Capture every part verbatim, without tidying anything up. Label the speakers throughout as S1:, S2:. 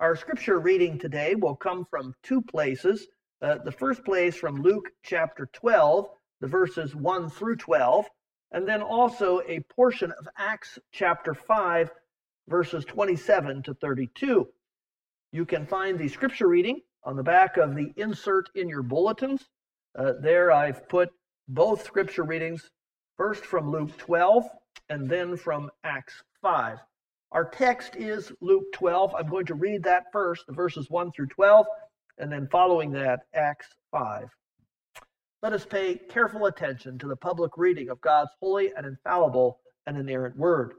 S1: Our scripture reading today will come from two places. Uh, the first place from Luke chapter twelve, the verses one through twelve, and then also a portion of Acts chapter five, verses twenty-seven to thirty-two. You can find the scripture reading on the back of the insert in your bulletins. Uh, there I've put both scripture readings, first from Luke twelve and then from Acts five. Our text is Luke twelve. I'm going to read that first, the verses one through twelve, and then following that, Acts five. Let us pay careful attention to the public reading of God's holy and infallible and inerrant word.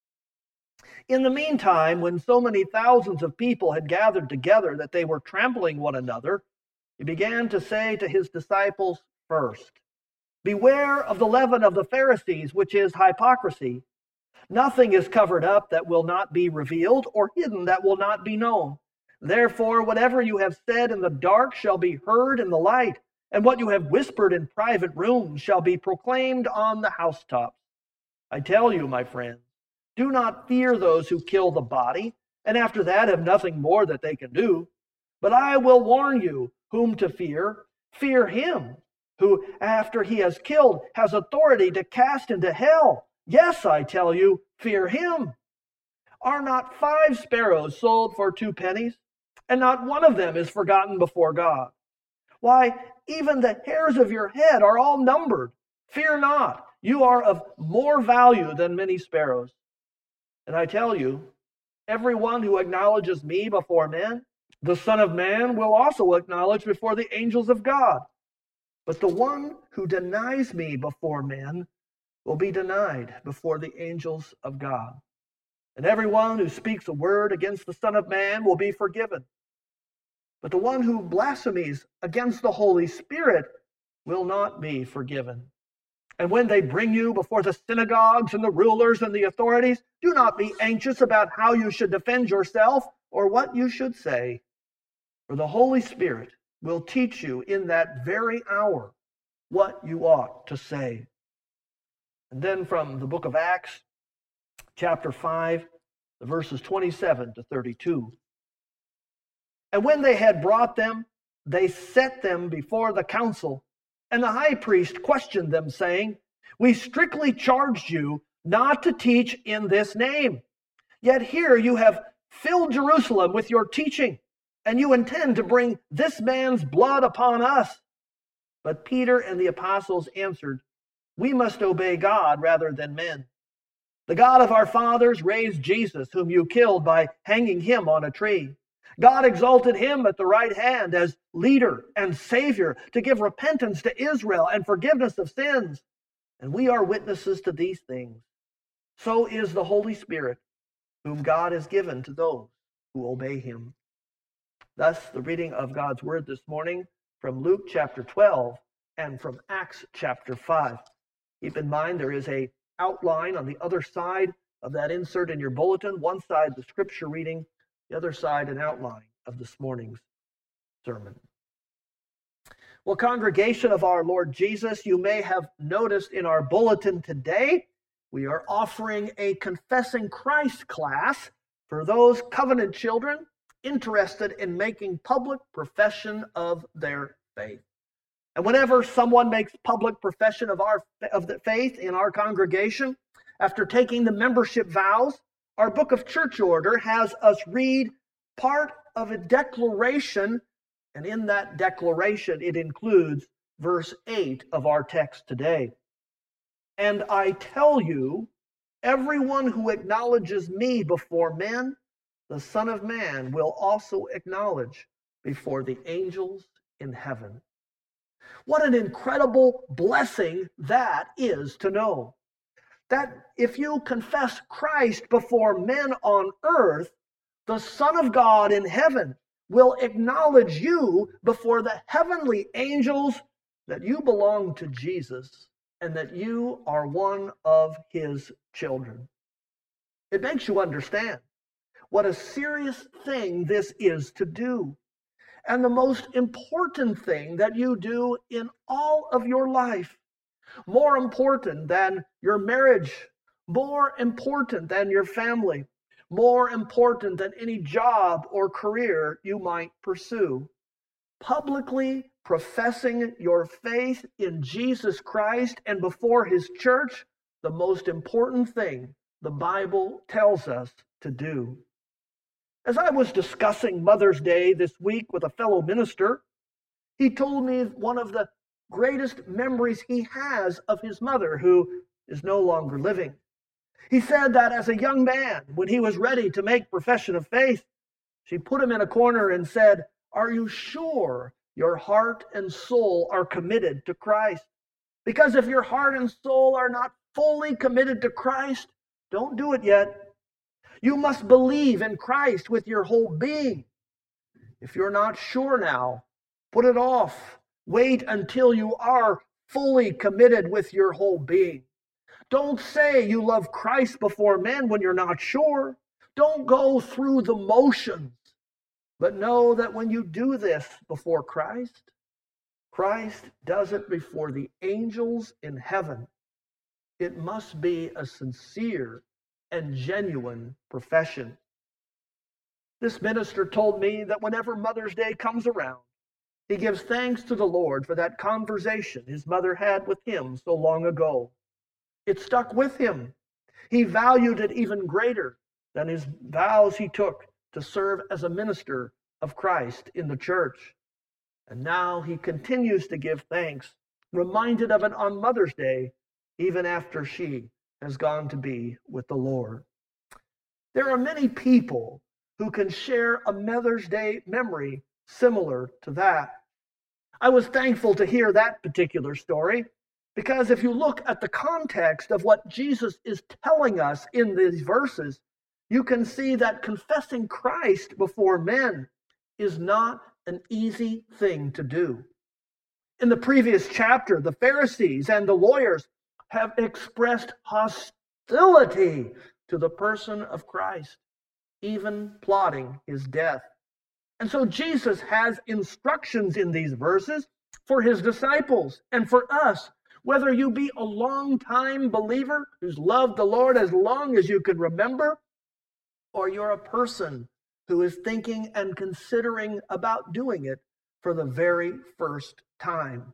S1: In the meantime, when so many thousands of people had gathered together that they were trampling one another, he began to say to his disciples first, "Beware of the leaven of the Pharisees, which is hypocrisy. Nothing is covered up that will not be revealed, or hidden that will not be known. Therefore, whatever you have said in the dark shall be heard in the light, and what you have whispered in private rooms shall be proclaimed on the housetops. I tell you, my friends, do not fear those who kill the body, and after that have nothing more that they can do. But I will warn you whom to fear. Fear him who, after he has killed, has authority to cast into hell. Yes, I tell you, fear him. Are not five sparrows sold for two pennies? And not one of them is forgotten before God. Why, even the hairs of your head are all numbered. Fear not, you are of more value than many sparrows. And I tell you, everyone who acknowledges me before men, the Son of Man will also acknowledge before the angels of God. But the one who denies me before men will be denied before the angels of God. And everyone who speaks a word against the Son of Man will be forgiven. But the one who blasphemes against the Holy Spirit will not be forgiven. And when they bring you before the synagogues and the rulers and the authorities, do not be anxious about how you should defend yourself or what you should say. For the Holy Spirit will teach you in that very hour what you ought to say." And then from the book of Acts, chapter five, the verses twenty-seven to thirty-two. And when they had brought them, they set them before the council. And the high priest questioned them, saying, "We strictly charged you not to teach in this name. Yet here you have filled Jerusalem with your teaching, and you intend to bring this man's blood upon us." But Peter and the apostles answered, "We must obey God rather than men. The God of our fathers raised Jesus, whom you killed by hanging him on a tree. God exalted him at the right hand as leader and Savior to give repentance to Israel and forgiveness of sins. And we are witnesses to these things. So is the Holy Spirit, whom God has given to those who obey him." Thus, the reading of God's word this morning from Luke chapter twelve and from Acts chapter five. Keep in mind there is a outline on the other side of that insert in your bulletin. One side, the scripture reading, the other side, an outline of this morning's sermon. Well, congregation of our Lord Jesus, you may have noticed in our bulletin today, we are offering a Confessing Christ class for those covenant children interested in making public profession of their faith. And whenever someone makes public profession of our of the faith in our congregation, after taking the membership vows, our book of church order has us read part of a declaration, and in that declaration it includes verse eight of our text today. "And I tell you, everyone who acknowledges me before men, the Son of Man will also acknowledge before the angels in heaven." What an incredible blessing that is to know. That if you confess Christ before men on earth, the Son of God in heaven will acknowledge you before the heavenly angels that you belong to Jesus and that you are one of his children. It makes you understand what a serious thing this is to do. And the most important thing that you do in all of your life. More important than your marriage, more important than your family, more important than any job or career you might pursue. Publicly professing your faith in Jesus Christ and before his church, the most important thing the Bible tells us to do. As I was discussing Mother's Day this week with a fellow minister, he told me one of the greatest memories he has of his mother, who is no longer living. He said that as a young man, when he was ready to make profession of faith, she put him in a corner and said, "Are you sure your heart and soul are committed to Christ? Because if your heart and soul are not fully committed to Christ, don't do it yet. You must believe in Christ with your whole being. If you're not sure now, put it off. Wait until you are fully committed with your whole being. Don't say you love Christ before men when you're not sure. Don't go through the motions. But know that when you do this before Christ, Christ does it before the angels in heaven. It must be a sincere and genuine profession." This minister told me that whenever Mother's Day comes around, he gives thanks to the Lord for that conversation his mother had with him so long ago. It stuck with him. He valued it even greater than his vows he took to serve as a minister of Christ in the church. And now he continues to give thanks, reminded of it on Mother's Day, even after she has gone to be with the Lord. There are many people who can share a Mother's Day memory similar to that. I was thankful to hear that particular story, because if you look at the context of what Jesus is telling us in these verses, you can see that confessing Christ before men is not an easy thing to do. In the previous chapter, the Pharisees and the lawyers have expressed hostility to the person of Christ, even plotting his death. And so Jesus has instructions in these verses for his disciples and for us. Whether you be a long-time believer who's loved the Lord as long as you can remember, or you're a person who is thinking and considering about doing it for the very first time.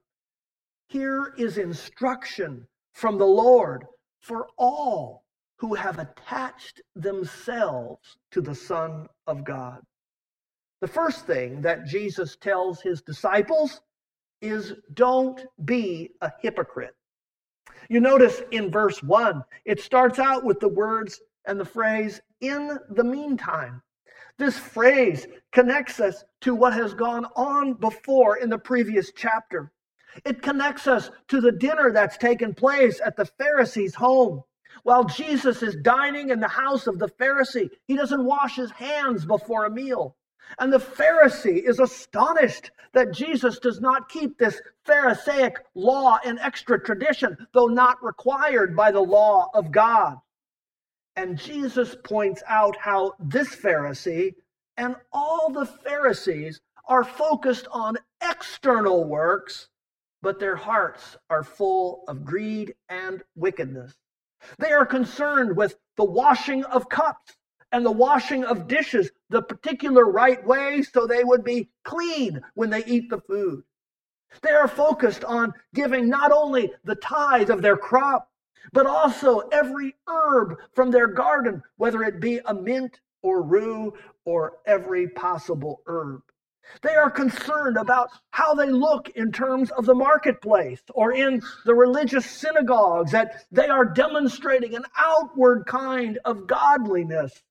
S1: Here is instruction from the Lord for all who have attached themselves to the Son of God. The first thing that Jesus tells his disciples is, don't be a hypocrite. You notice in verse one, it starts out with the words and the phrase, "in the meantime." This phrase connects us to what has gone on before in the previous chapter. It connects us to the dinner that's taken place at the Pharisee's home. While Jesus is dining in the house of the Pharisee, he doesn't wash his hands before a meal. And the Pharisee is astonished that Jesus does not keep this Pharisaic law and extra tradition, though not required by the law of God. And Jesus points out how this Pharisee and all the Pharisees are focused on external works, but their hearts are full of greed and wickedness. They are concerned with the washing of cups and the washing of dishes the particular right way so they would be clean when they eat the food. They are focused on giving not only the tithe of their crop, but also every herb from their garden, whether it be a mint or rue or every possible herb. They are concerned about how they look in terms of the marketplace or in the religious synagogues, that they are demonstrating an outward kind of godliness.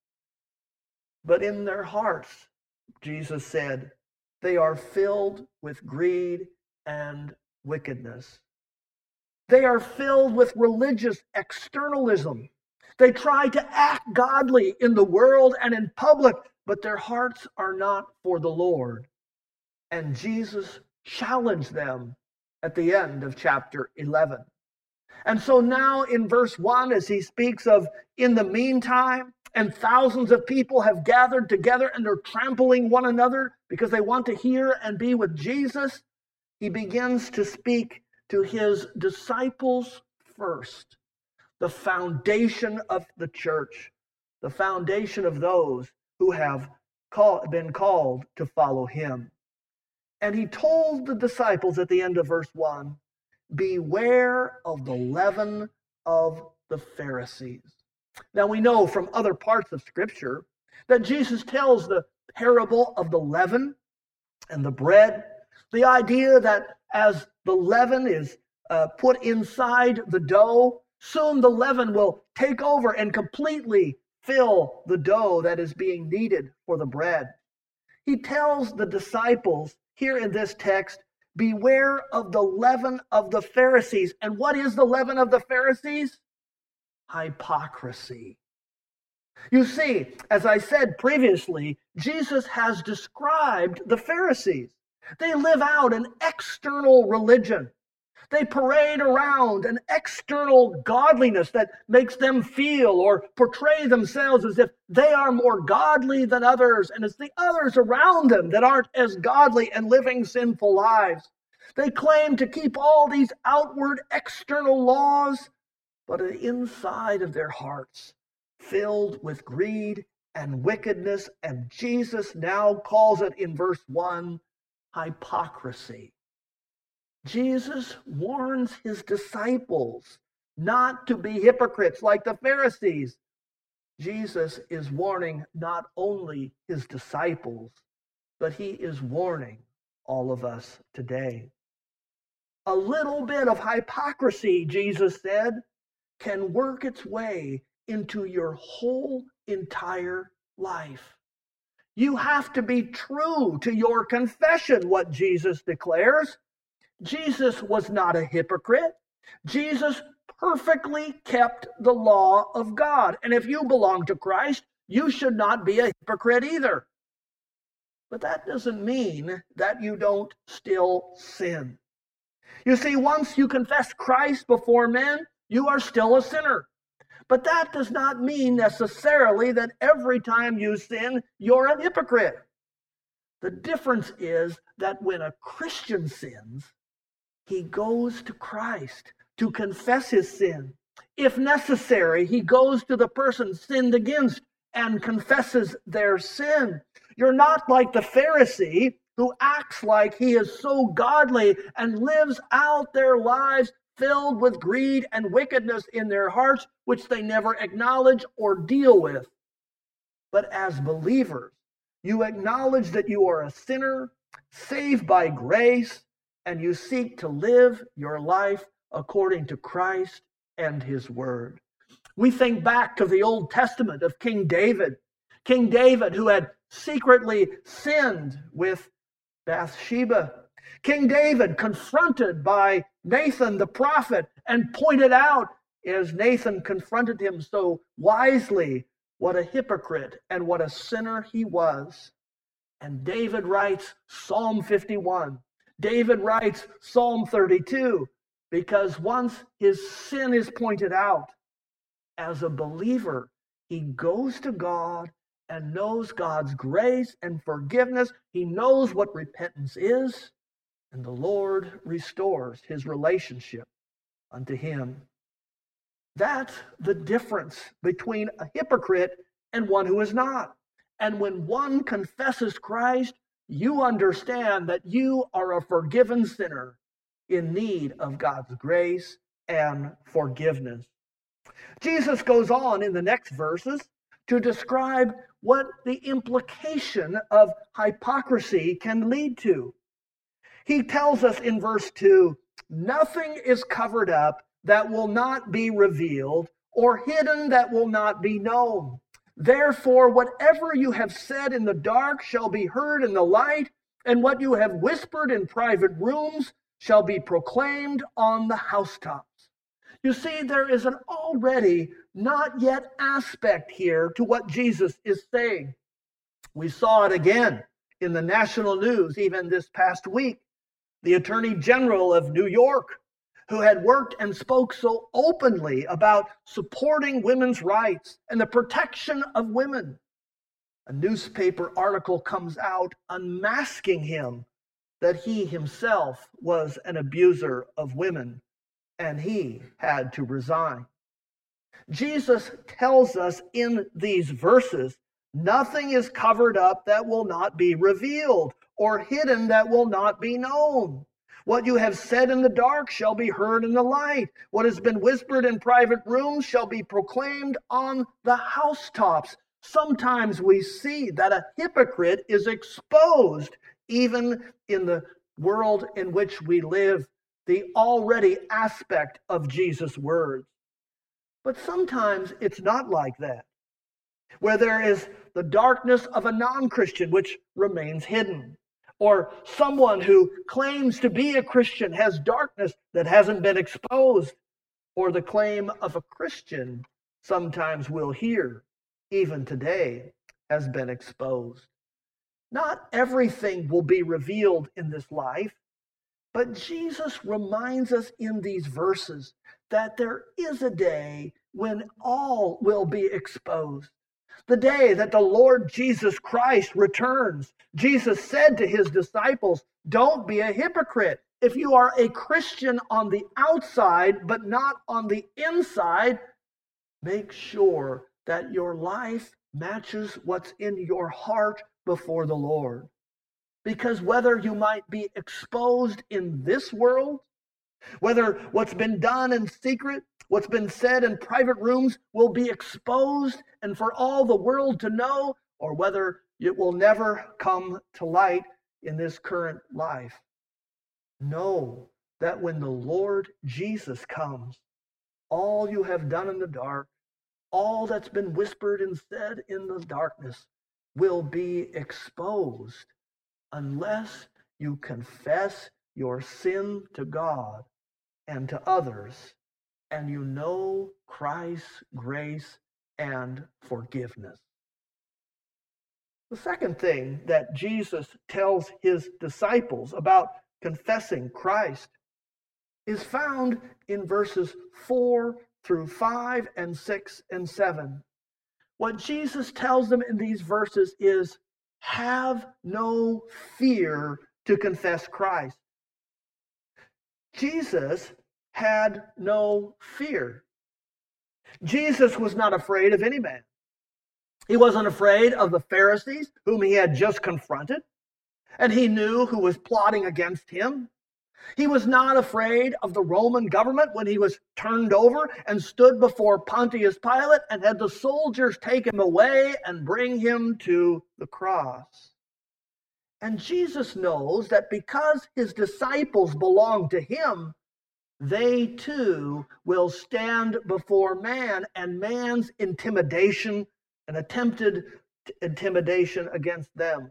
S1: But in their hearts, Jesus said, they are filled with greed and wickedness. They are filled with religious externalism. They try to act godly in the world and in public, but their hearts are not for the Lord. And Jesus challenged them at the end of chapter eleven. And so now in verse one, as he speaks of in the meantime, and thousands of people have gathered together and they're trampling one another because they want to hear and be with Jesus, he begins to speak to his disciples first, the foundation of the church, the foundation of those who have call, been called to follow him. And he told the disciples at the end of verse one, beware of the leaven of the Pharisees. Now we know from other parts of Scripture that Jesus tells the parable of the leaven and the bread, the idea that as the leaven is uh, put inside the dough, soon the leaven will take over and completely fill the dough that is being kneaded for the bread. He tells the disciples here in this text, beware of the leaven of the Pharisees. And what is the leaven of the Pharisees? Hypocrisy. You see, as I said previously, Jesus has described the Pharisees. They live out an external religion. They parade around an external godliness that makes them feel or portray themselves as if they are more godly than others, and it's the others around them that aren't as godly and living sinful lives. They claim to keep all these outward external laws, but the inside of their hearts filled with greed and wickedness, and Jesus now calls it in verse one, hypocrisy. Jesus warns his disciples not to be hypocrites like the Pharisees. Jesus is warning not only his disciples, but he is warning all of us today. A little bit of hypocrisy, Jesus said, can work its way into your whole entire life. You have to be true to your confession, what Jesus declares. Jesus was not a hypocrite. Jesus perfectly kept the law of God. And if you belong to Christ, you should not be a hypocrite either. But that doesn't mean that you don't still sin. You see, once you confess Christ before men, you are still a sinner. But that does not mean necessarily that every time you sin, you're a hypocrite. The difference is that when a Christian sins, he goes to Christ to confess his sin. If necessary, he goes to the person sinned against and confesses their sin. You're not like the Pharisee who acts like he is so godly and lives out their lives filled with greed and wickedness in their hearts, which they never acknowledge or deal with. But as believers, you acknowledge that you are a sinner, saved by grace, and you seek to live your life according to Christ and his word. We think back to the Old Testament of King David. King David, who had secretly sinned with Bathsheba. King David, confronted by Nathan the prophet, and pointed out, as Nathan confronted him so wisely, what a hypocrite and what a sinner he was. And David writes Psalm fifty-one. David writes Psalm thirty-two, because once his sin is pointed out, as a believer, he goes to God and knows God's grace and forgiveness. He knows what repentance is, and the Lord restores his relationship unto him. That's the difference between a hypocrite and one who is not. And when one confesses Christ, you understand that you are a forgiven sinner in need of God's grace and forgiveness. Jesus goes on in the next verses to describe what the implication of hypocrisy can lead to. He tells us in verse two, nothing is covered up that will not be revealed, or hidden that will not be known. Therefore, whatever you have said in the dark shall be heard in the light, and what you have whispered in private rooms shall be proclaimed on the housetops. You see, there is an already not yet aspect here to what Jesus is saying. We saw it again in the national news even this past week. The Attorney General of New York, who had worked and spoke so openly about supporting women's rights and the protection of women. A newspaper article comes out unmasking him that he himself was an abuser of women, and he had to resign. Jesus tells us in these verses, nothing is covered up that will not be revealed, or hidden that will not be known. What you have said in the dark shall be heard in the light. What has been whispered in private rooms shall be proclaimed on the housetops. Sometimes we see that a hypocrite is exposed even in the world in which we live, the already aspect of Jesus' words. But sometimes it's not like that, where there is the darkness of a non-Christian which remains hidden, or someone who claims to be a Christian has darkness that hasn't been exposed, or the claim of a Christian sometimes we'll hear, even today, has been exposed. Not everything will be revealed in this life, but Jesus reminds us in these verses that there is a day when all will be exposed. The day that the Lord Jesus Christ returns. Jesus said to his disciples, don't be a hypocrite. If you are a Christian on the outside, but not on the inside, make sure that your life matches what's in your heart before the Lord. Because whether you might be exposed in this world, whether what's been done in secret, what's been said in private rooms will be exposed and for all the world to know, or whether it will never come to light in this current life, know that when the Lord Jesus comes, all you have done in the dark, all that's been whispered and said in the darkness will be exposed unless you confess your sin to God and to others, and you know Christ's grace and forgiveness. The second thing that Jesus tells his disciples about confessing Christ is found in verses four through five and six and seven. What Jesus tells them in these verses is, have no fear to confess Christ. Jesus had no fear. Jesus was not afraid of any man. He wasn't afraid of the Pharisees, whom he had just confronted, and he knew who was plotting against him. He was not afraid of the Roman government when he was turned over and stood before Pontius Pilate and had the soldiers take him away and bring him to the cross. And Jesus knows that because his disciples belong to him, they too will stand before man and man's intimidation and attempted intimidation against them.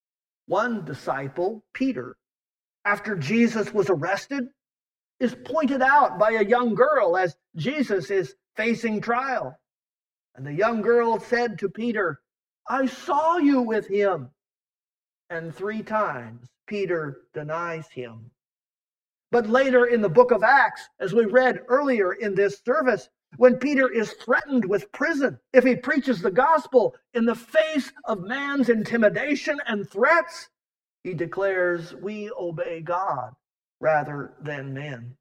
S1: One disciple, Peter, after Jesus was arrested, is pointed out by a young girl as Jesus is facing trial. And the young girl said to Peter, I saw you with him. And three times Peter denies him. But later in the book of Acts, as we read earlier in this service, when Peter is threatened with prison if he preaches the gospel in the face of man's intimidation and threats, he declares, we obey God rather than men.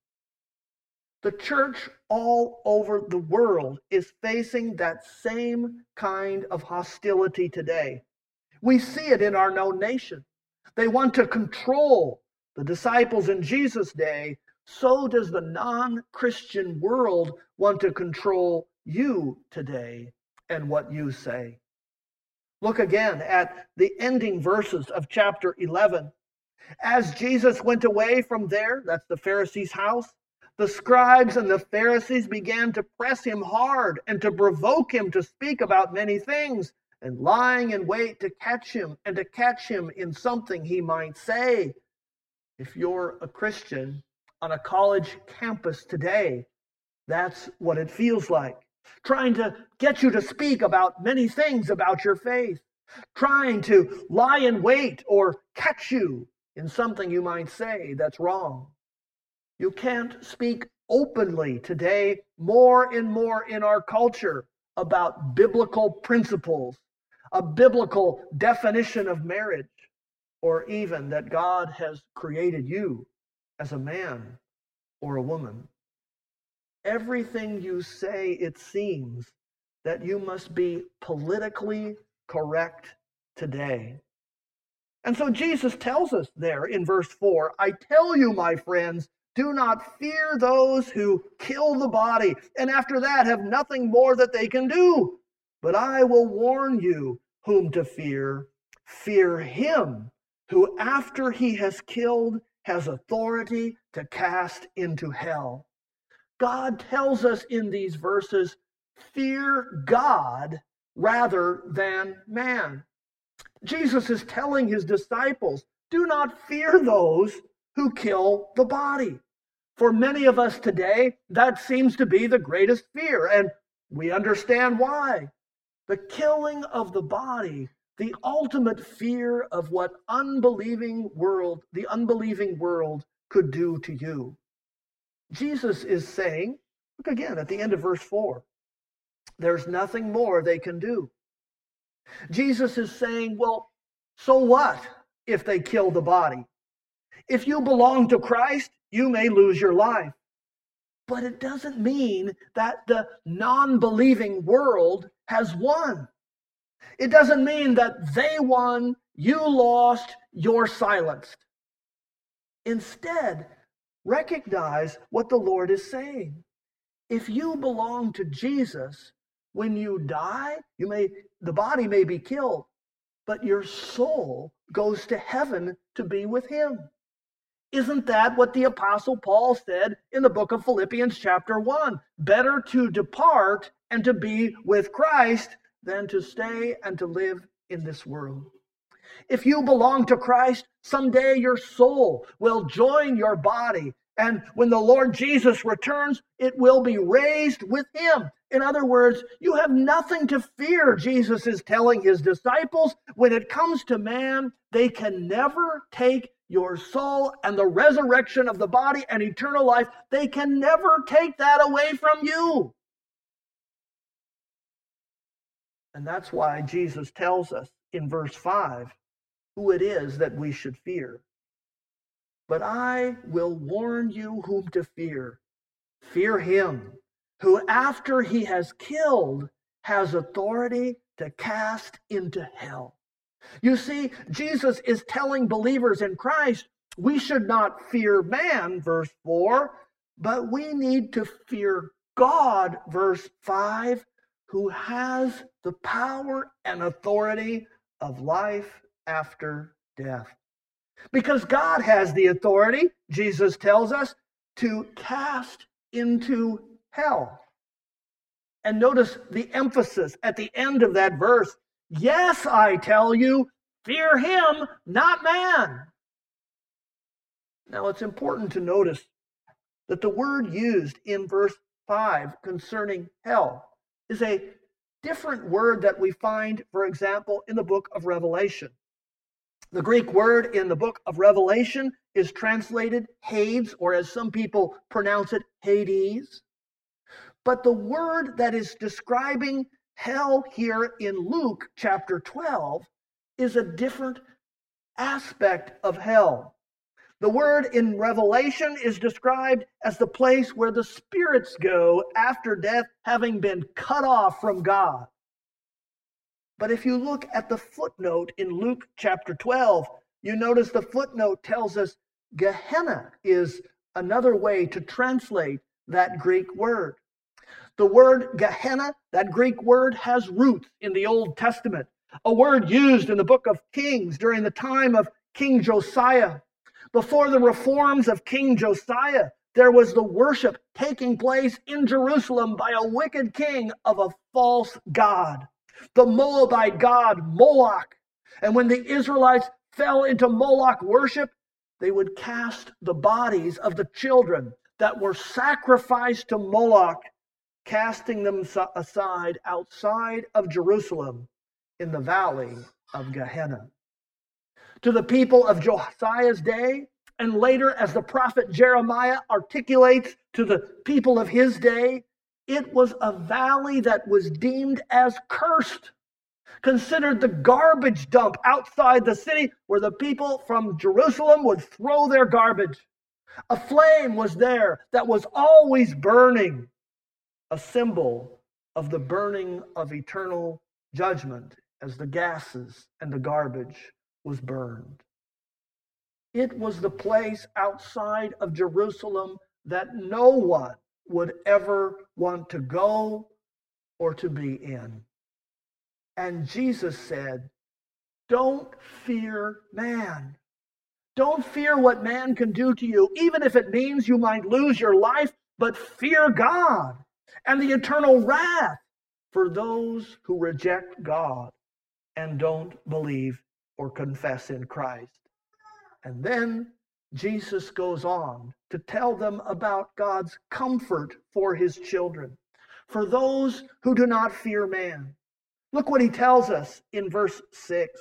S1: The church all over the world is facing that same kind of hostility today. We see it in our known nation. They want to control the disciples in Jesus' day. So does the non-Christian world want to control you today and what you say. Look again at the ending verses of chapter eleven. As Jesus went away from there, that's the Pharisees' house, the scribes and the Pharisees began to press him hard and to provoke him to speak about many things, and lying in wait to catch him and to catch him in something he might say. If you're a Christian on a college campus today, that's what it feels like. Trying to get you to speak about many things about your faith. Trying to lie in wait or catch you in something you might say that's wrong. You can't speak openly today more and more in our culture about biblical principles, a biblical definition of marriage, or even that God has created you as a man or a woman. everything you say, it seems that you must be politically correct today. And so Jesus tells us there in verse four, I tell you, my friends, do not fear those who kill the body, and after that have nothing more that they can do. But I will warn you whom to fear. Fear him who, after he has killed, has authority to cast into hell. God tells us in these verses, fear God rather than man. Jesus is telling his disciples, do not fear those who kill the body. For many of us today, that seems to be the greatest fear, and we understand why. The killing of the body, the ultimate fear of what unbelieving world, the unbelieving world could do to you. Jesus is saying, look again at the end of verse four, there's nothing more they can do. Jesus is saying, well, so what if they kill the body? If you belong to Christ, you may lose your life. But it doesn't mean that the non-believing world has won. It doesn't mean that they won, you lost, you're silenced. Instead, recognize what the Lord is saying. If you belong to Jesus, when you die, you may the body may be killed, but your soul goes to heaven to be with him. Isn't that what the Apostle Paul said in the book of Philippians chapter one? Better to depart and to be with Christ than to stay and to live in this world. If you belong to Christ, someday your soul will join your body. And when the Lord Jesus returns, it will be raised with him. In other words, you have nothing to fear, Jesus is telling his disciples. When it comes to man, they can never take your soul and the resurrection of the body and eternal life. They can never take that away from you. And that's why Jesus tells us in verse five who it is that we should fear. But I will warn you whom to fear. Fear him who, after he has killed, has authority to cast into hell. You see, Jesus is telling believers in Christ, we should not fear man, verse four, but we need to fear God, verse five, who has the power and authority of life after death. Because God has the authority, Jesus tells us, to cast into hell. And notice the emphasis at the end of that verse. Yes, I tell you, fear him, not man. Now it's important to notice that the word used in verse five concerning hell is a different word that we find, for example, in the book of Revelation. The Greek word in the book of Revelation is translated Hades, or as some people pronounce it, Hades. But the word that is describing hell here in Luke chapter twelve is a different aspect of hell. The word in Revelation is described as the place where the spirits go after death, having been cut off from God. But if you look at the footnote in Luke chapter twelve, you notice the footnote tells us Gehenna is another way to translate that Greek word. The word Gehenna, that Greek word, has roots in the Old Testament, a word used in the book of Kings during the time of King Josiah. Before the reforms of King Josiah, there was the worship taking place in Jerusalem by a wicked king of a false god, the Moabite god Moloch. And when the Israelites fell into Moloch worship, they would cast the bodies of the children that were sacrificed to Moloch, casting them aside outside of Jerusalem in the valley of Gehenna. To the people of Josiah's day, and later as the prophet Jeremiah articulates to the people of his day, it was a valley that was deemed as cursed, considered the garbage dump outside the city where the people from Jerusalem would throw their garbage. A flame was there that was always burning, a symbol of the burning of eternal judgment as the gases and the garbage was burned. It was the place outside of Jerusalem that no one would ever want to go or to be in. And Jesus said, don't fear man. Don't fear what man can do to you, even if it means you might lose your life, but fear God and the eternal wrath for those who reject God and don't believe or confess in Christ. And then Jesus goes on to tell them about God's comfort for his children, for those who do not fear man. Look what he tells us in verse six.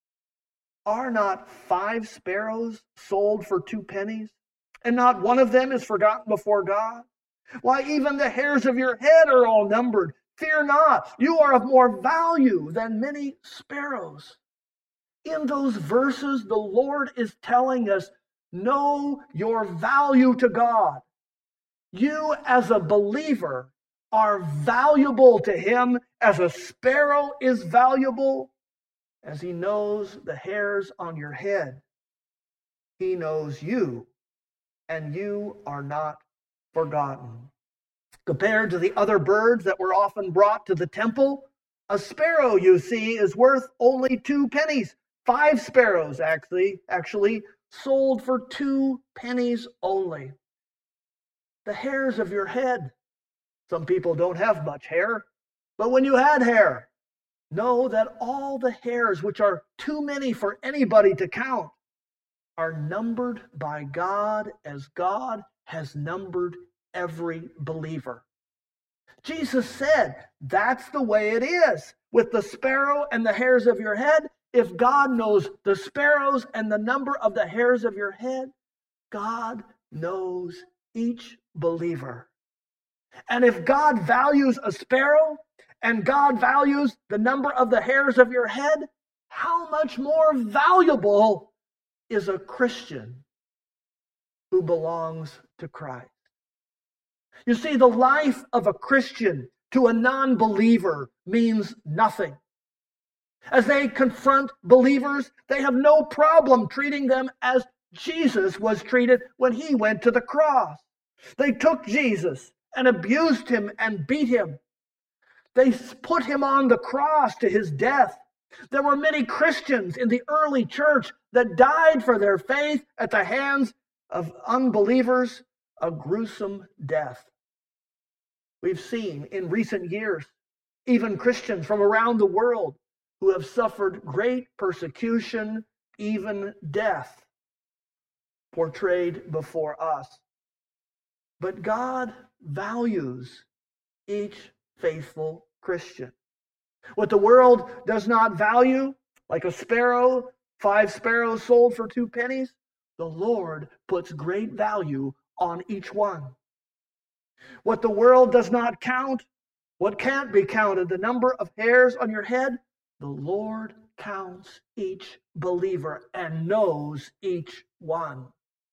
S1: Are not five sparrows sold for two pennies, and not one of them is forgotten before God? Why, even the hairs of your head are all numbered. Fear not, you are of more value than many sparrows. In those verses, the Lord is telling us, know your value to God. You as a believer are valuable to him as a sparrow is valuable. As he knows the hairs on your head, he knows you, and you are not forgotten. Compared to the other birds that were often brought to the temple, a sparrow, you see, is worth only two pennies. Five sparrows, actually, actually sold for two pennies only. The hairs of your head. Some people don't have much hair, but when you had hair, know that all the hairs, which are too many for anybody to count, are numbered by God as God has numbered every believer. Jesus said, that's the way it is. With the sparrow and the hairs of your head, if God knows the sparrows and the number of the hairs of your head, God knows each believer. And if God values a sparrow, and God values the number of the hairs of your head, how much more valuable is a Christian who belongs to Christ? You see, the life of a Christian to a non-believer means nothing. As they confront believers, they have no problem treating them as Jesus was treated when he went to the cross. They took Jesus and abused him and beat him. They put him on the cross to his death. There were many Christians in the early church that died for their faith at the hands of unbelievers, a gruesome death. We've seen in recent years even Christians from around the world who have suffered great persecution, even death, portrayed before us. But God values each faithful Christian. What the world does not value, like a sparrow, five sparrows sold for two pennies, the Lord puts great value on each one. What the world does not count, what can't be counted, the number of hairs on your head, the Lord counts each believer and knows each one.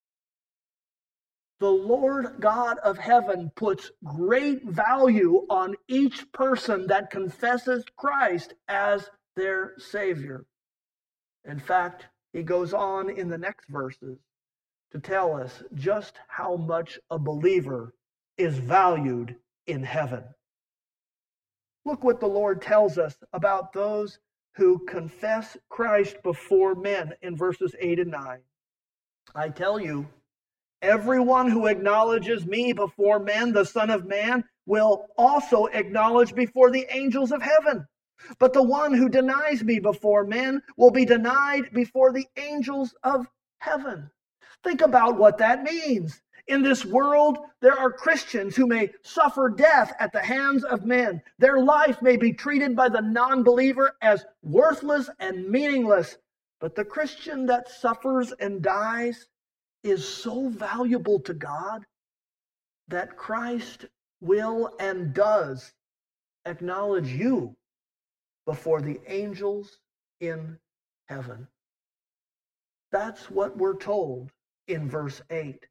S1: The Lord God of heaven puts great value on each person that confesses Christ as their Savior. In fact, he goes on in the next verses to tell us just how much a believer is valued in heaven. Look what the Lord tells us about those who confess Christ before men in verses eight and nine. I tell you, everyone who acknowledges me before men, the Son of Man, will also acknowledge before the angels of heaven. But the one who denies me before men will be denied before the angels of heaven. Think about what that means. In this world, there are Christians who may suffer death at the hands of men. Their life may be treated by the non-believer as worthless and meaningless. But the Christian that suffers and dies is so valuable to God that Christ will and does acknowledge you before the angels in heaven. That's what we're told in verse eight.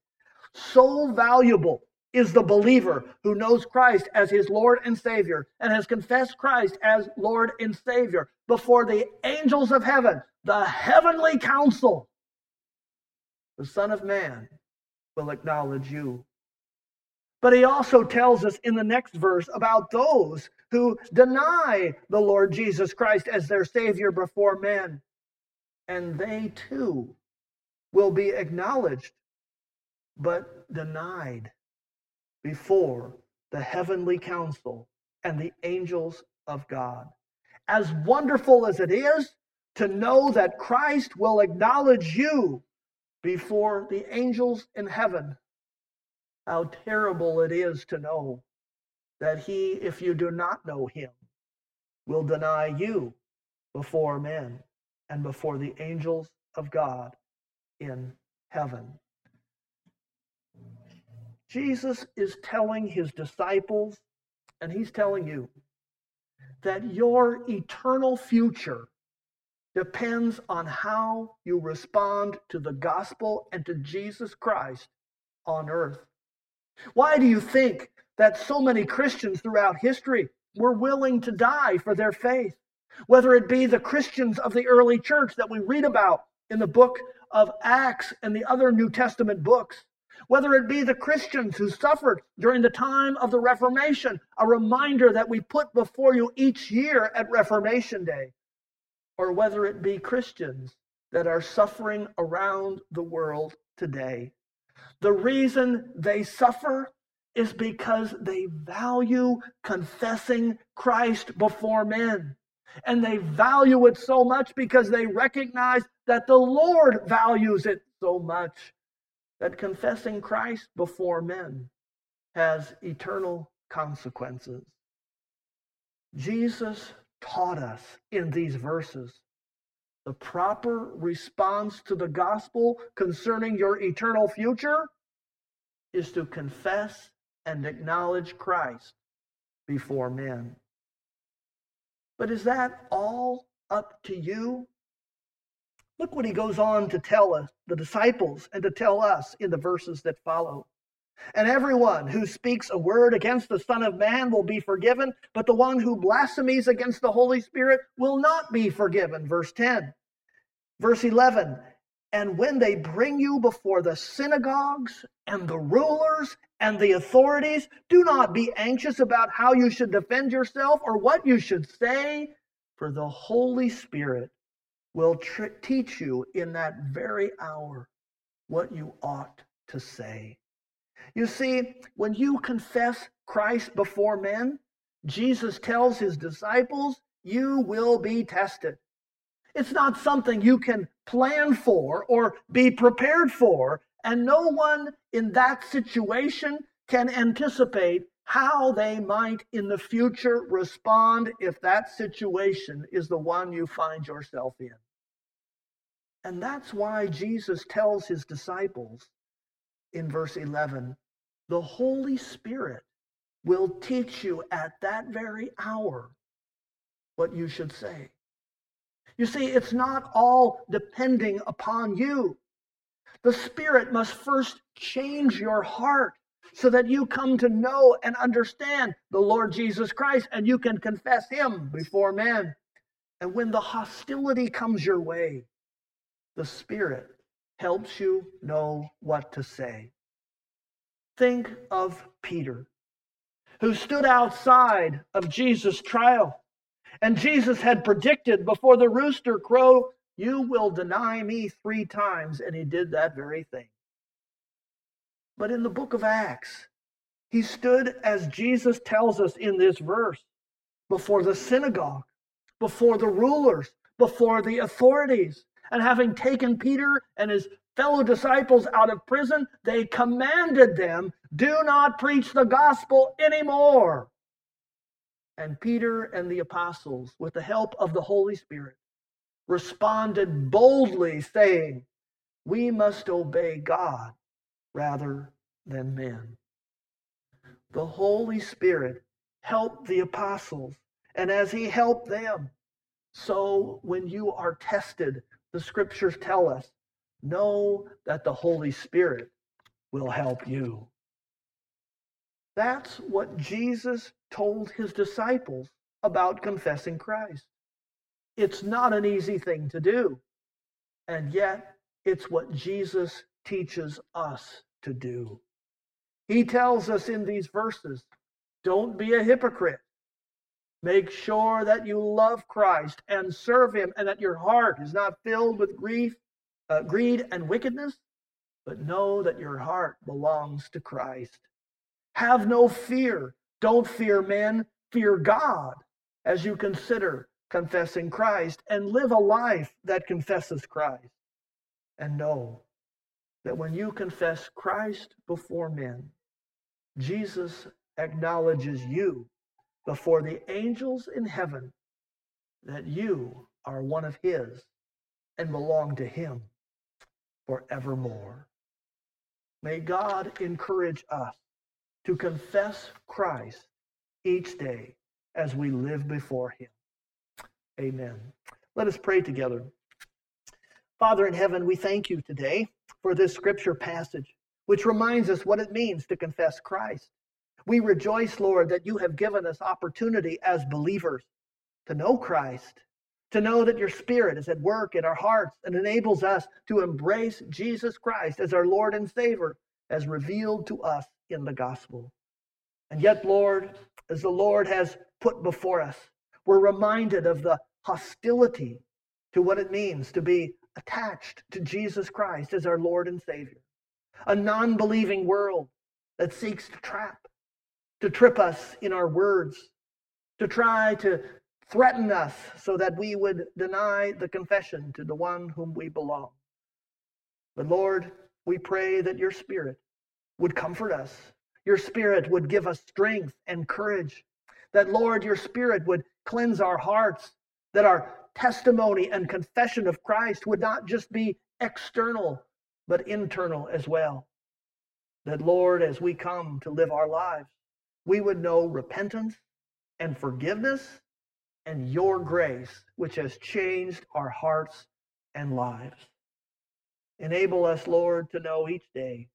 S1: So valuable is the believer who knows Christ as his Lord and Savior and has confessed Christ as Lord and Savior before the angels of heaven, the heavenly council. The Son of Man will acknowledge you. But he also tells us in the next verse about those who deny the Lord Jesus Christ as their Savior before men. And they too will be acknowledged, but denied before the heavenly council and the angels of God. As wonderful as it is to know that Christ will acknowledge you before the angels in heaven, how terrible it is to know that he, if you do not know him, will deny you before men and before the angels of God in heaven. Jesus is telling his disciples, and he's telling you, that your eternal future depends on how you respond to the gospel and to Jesus Christ on earth. Why do you think that so many Christians throughout history were willing to die for their faith? Whether it be the Christians of the early church that we read about in the book of Acts and the other New Testament books, whether it be the Christians who suffered during the time of the Reformation, a reminder that we put before you each year at Reformation Day, or whether it be Christians that are suffering around the world today. The reason they suffer is because they value confessing Christ before men. And they value it so much because they recognize that the Lord values it so much that confessing Christ before men has eternal consequences. Jesus taught us in these verses the proper response to the gospel concerning your eternal future is to confess and acknowledge Christ before men. But is that all up to you? Look what he goes on to tell us, the disciples, and to tell us in the verses that follow. And everyone who speaks a word against the Son of Man will be forgiven, but the one who blasphemes against the Holy Spirit will not be forgiven. Verse ten. Verse eleven. And when they bring you before the synagogues and the rulers and the authorities, do not be anxious about how you should defend yourself or what you should say, for the Holy Spirit will tr- teach you in that very hour what you ought to say. You see, when you confess Christ before men, Jesus tells his disciples, you will be tested. It's not something you can plan for or be prepared for, and no one in that situation can anticipate how they might in the future respond if that situation is the one you find yourself in. And that's why Jesus tells his disciples in verse eleven, the Holy Spirit will teach you at that very hour what you should say. You see, it's not all depending upon you. The Spirit must first change your heart so that you come to know and understand the Lord Jesus Christ and you can confess him before men. And when the hostility comes your way, the Spirit helps you know what to say. Think of Peter, who stood outside of Jesus' trial. And Jesus had predicted before the rooster crowed, you will deny me three times. And he did that very thing. But in the book of Acts, he stood, as Jesus tells us in this verse, before the synagogue, before the rulers, before the authorities. And having taken Peter and his fellow disciples out of prison, they commanded them, do not preach the gospel anymore. And Peter and the apostles, with the help of the Holy Spirit, responded boldly, saying, we must obey God rather than men. The Holy Spirit helped the apostles, and as he helped them, so when you are tested, the scriptures tell us, know that the Holy Spirit will help you. That's what Jesus told his disciples about confessing Christ. It's not an easy thing to do, and yet it's what Jesus teaches us to do. He tells us in these verses, don't be a hypocrite. Make sure that you love Christ and serve him, and that your heart is not filled with grief, uh, greed and wickedness, but know that your heart belongs to Christ. Have no fear. Don't fear men. Fear God as you consider confessing Christ, and live a life that confesses Christ. And know that when you confess Christ before men, Jesus acknowledges you before the angels in heaven, that you are one of his and belong to him forevermore. May God encourage us to confess Christ each day as we live before him. Amen. Let us pray together. Father in heaven, we thank you today for this scripture passage, which reminds us what it means to confess Christ. We rejoice, Lord, that you have given us opportunity as believers to know Christ, to know that your Spirit is at work in our hearts and enables us to embrace Jesus Christ as our Lord and Savior, as revealed to us in the gospel. And yet, Lord, as the Lord has put before us, we're reminded of the hostility to what it means to be attached to Jesus Christ as our Lord and Savior. A non-believing world that seeks to trap, to trip us in our words, to try to threaten us so that we would deny the confession to the one whom we belong. But Lord, we pray that your Spirit would comfort us. Your Spirit would give us strength and courage. That, Lord, your Spirit would cleanse our hearts, that our testimony and confession of Christ would not just be external, but internal as well. That, Lord, as we come to live our lives, we would know repentance and forgiveness and your grace, which has changed our hearts and lives. Enable us, Lord, to know each day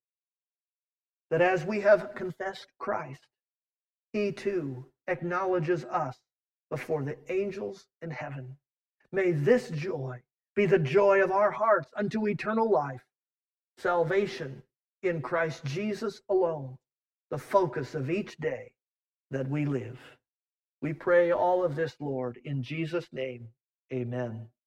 S1: that as we have confessed Christ, he too acknowledges us before the angels in heaven. May this joy be the joy of our hearts unto eternal life, salvation in Christ Jesus alone, the focus of each day that we live. We pray all of this, Lord, in Jesus' name. Amen.